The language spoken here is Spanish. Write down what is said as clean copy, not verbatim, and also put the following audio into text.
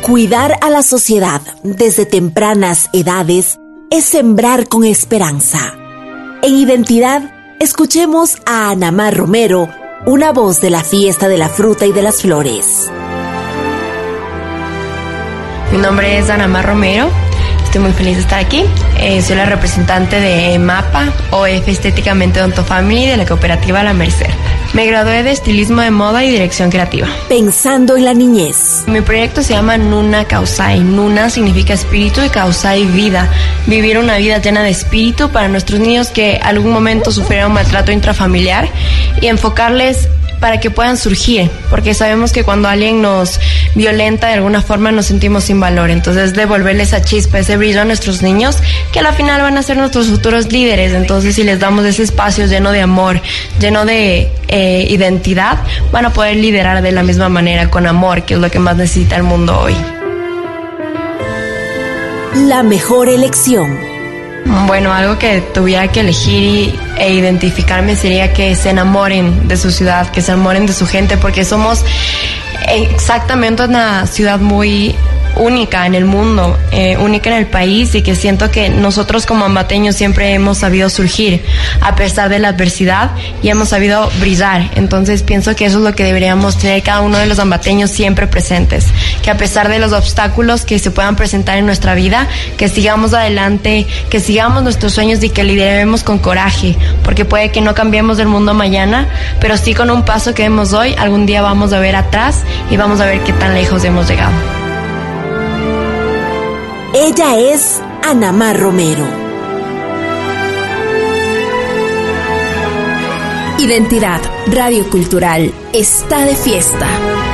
Cuidar a la sociedad desde tempranas edades es sembrar con esperanza. En Identidad, escuchemos a Ana Mar Romero, una voz de la fiesta de la fruta y de las flores. Mi nombre es Ana Mar Romero. Estoy muy feliz de estar aquí. Soy la representante de MAPA, OF Estéticamente Odonto Family, de la cooperativa La Merced. Me gradué de estilismo de moda y dirección creativa. Pensando en la niñez. Mi proyecto se llama Nuna Causai. Nuna significa espíritu y Causai vida. Vivir una vida llena de espíritu para nuestros niños que algún momento sufrieron maltrato intrafamiliar y enfocarles para que puedan surgir, porque sabemos que cuando alguien nos violenta de alguna forma nos sentimos sin valor. Entonces devolverles esa chispa, ese brillo a nuestros niños, que a la final van a ser nuestros futuros líderes. Entonces si les damos ese espacio lleno de amor, lleno de identidad, van a poder liderar de la misma manera, con amor, que es lo que más necesita el mundo hoy. La mejor elección. Bueno, algo que tuviera que elegir e identificarme sería que se enamoren de su ciudad, que se enamoren de su gente, porque somos exactamente una ciudad muy única en el mundo, única en el país, y que siento que nosotros como ambateños siempre hemos sabido surgir a pesar de la adversidad y hemos sabido brillar. Entonces pienso que eso es lo que deberíamos tener cada uno de los ambateños siempre presentes, que a pesar de los obstáculos que se puedan presentar en nuestra vida, que sigamos adelante, que sigamos nuestros sueños y que lideremos con coraje, porque puede que no cambiemos el mundo mañana, pero sí con un paso que demos hoy, algún día vamos a ver atrás y vamos a ver qué tan lejos hemos llegado. Ella es Ana Mar Romero. Identidad Radio Cultural está de fiesta.